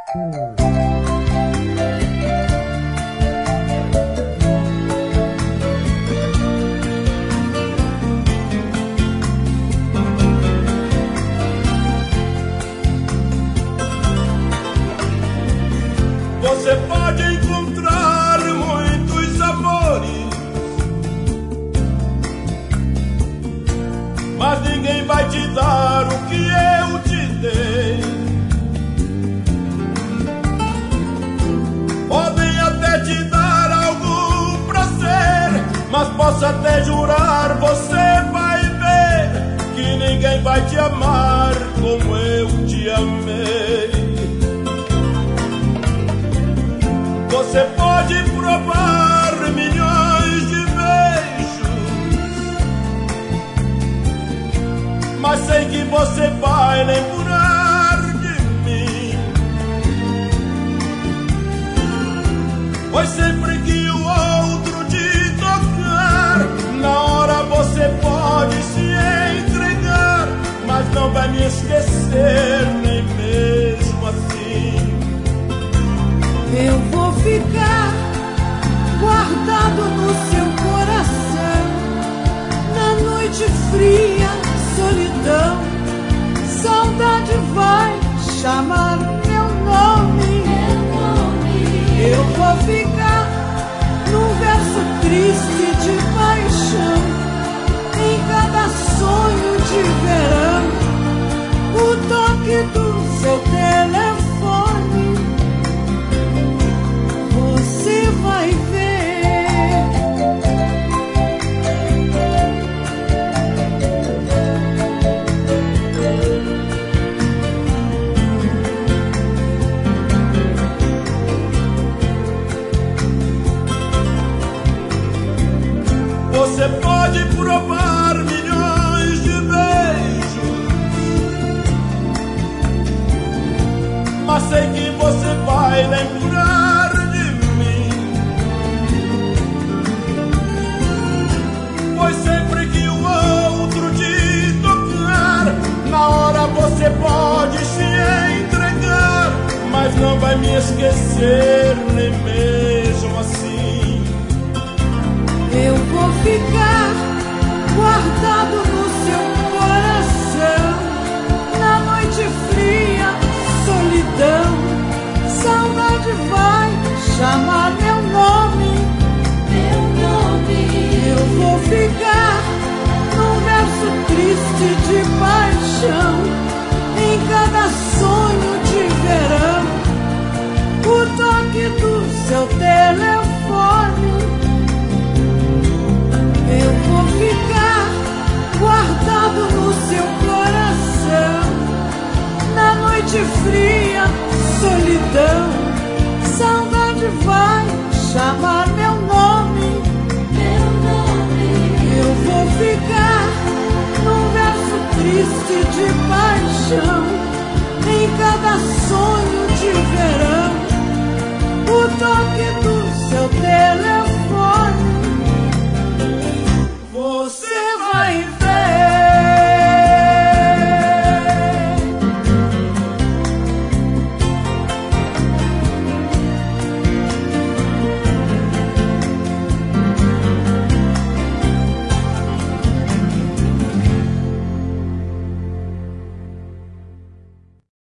Você pode encontrar muitos amores, mas ninguém vai te dar o que eu te dei. Podem até te dar algum prazer, mas posso até jurar, você vai ver que ninguém vai te amar como eu te amei. Você pode provar milhões de beijos, mas sei que você vai lembrar de mim. Pois sempre que o outro te tocar, na hora você pode se entregar, mas não vai me esquecer nem mesmo assim. Eu vou ficar guardado no seu coração, na noite fria, solidão. Saudade vai chamar meu nome. Eu vou ficar num verso triste de paixão, em cada sonho de verão, o toque do seu telefone. Você vai ver. Você pode provar milhões de beijos, mas sei que você vai lembrar de mim. Pois sempre que o outro te tocar, na hora você pode se entregar, mas não vai me esquecer nem mesmo assim. Eu vou ficar guardado no seu coração, na noite fria, solidão. Saudade vai chamar meu nome. Eu vou ficar num verso triste de paixão, em cada sonho de verão, o toque do seu telefone. Eu vou ficar guardado no seu coração, na noite fria, solidão. Saudade vai chamar meu nome. Eu vou ficar num verso triste de paixão, em cada sonho de verão,